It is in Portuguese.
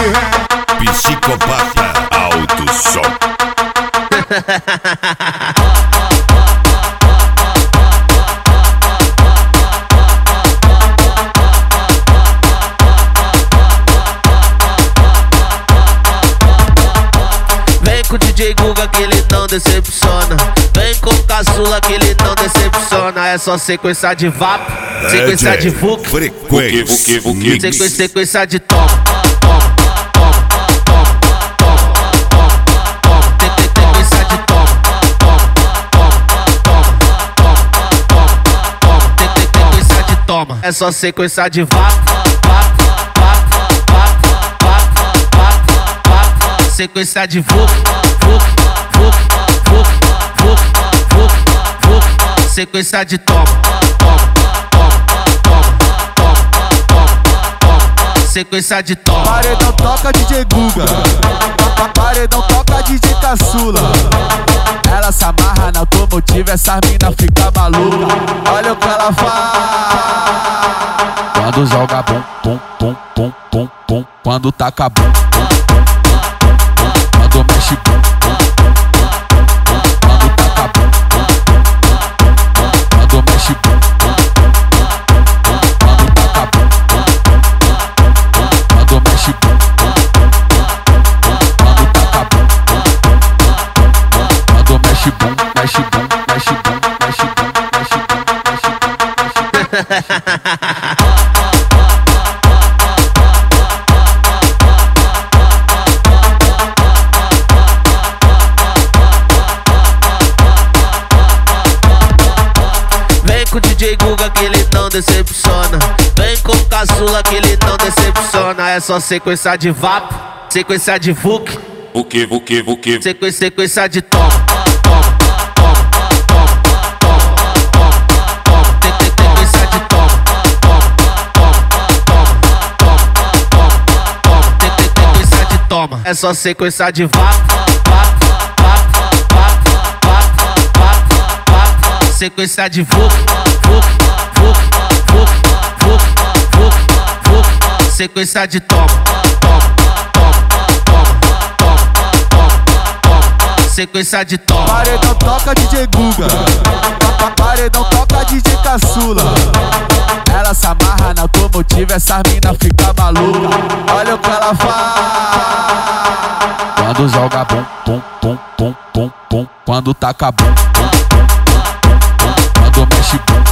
Psicopata Alto Som. Vem com o DJ Guga que ele não decepciona. Vem com o caçula que ele não decepciona. É só sequência de vapo, sequência de VUC, Frequência sequência de toma, toma, toma, toma, toma, toma, toma, sequência de toma, toma, toma, toma, toma, toma, toma, sequência de toma. É só sequência de vapo, vapo, vapo, vapo, vapo, vapo, vapo, sequência de VUC, VUC, VUC, VUC, VUC, VUC, VUC, sequência de toma, toma, toma, toma, toma, toma, toma, sequência de toma. Paredão toca DJ Guga, paredão toca DJ Caçula. Ela se amarra na automotiva, essa mina fica maluca. Olha o que ela faz quando joga bum, pum, pum, pum, pum, pum. Quando taca bum, pum, pum, pum, pum, pum. Quando mexe bum, pum, pum, pum, pum, pum. Quando taca bum, pum, pum, pum, pum, pum. Quando mexe bum, pum, pum, pum, pum, pum. Quando taca bum, pum, pum, pum, pum, pum. Quando mexe bum, pum, pum, pum, pum, pum. Quando taca bum, pum, pum, pum, pum, pum. Quando mexe bum, mexe bum, mexe bum, mexe bum, mexe bum, mexe bum, mexe bum. Vem com o DJ Guga que ele não decepciona. Vem com o caçula que ele não decepciona. É só sequência de vapo, sequência de VUC, sequência de toma, toma, toma, toma, toma, toma, toma, sequência de toma, toma, toma, toma, toma, toma, toma, sequência de toma. É só sequência de vapo, vapo, vapo, vapo, vapo, vapo, vapo, sequência de VUC, VUC, VUC, VUC, VUC, VUC, VUC, sequência de toma, toma, toma, toma, toma, toma, toma, sequência de toma. Paredão toca DJ Guga, paredão toca DJ Caçula. Ela se amarra na automotiva, essa mina fica maluca. Olha o que ela faz quando joga bum, pum, pum, pum, pum, pum. Quando taca bum, pum, pum, pum, pum, pum. Quando mexe bum,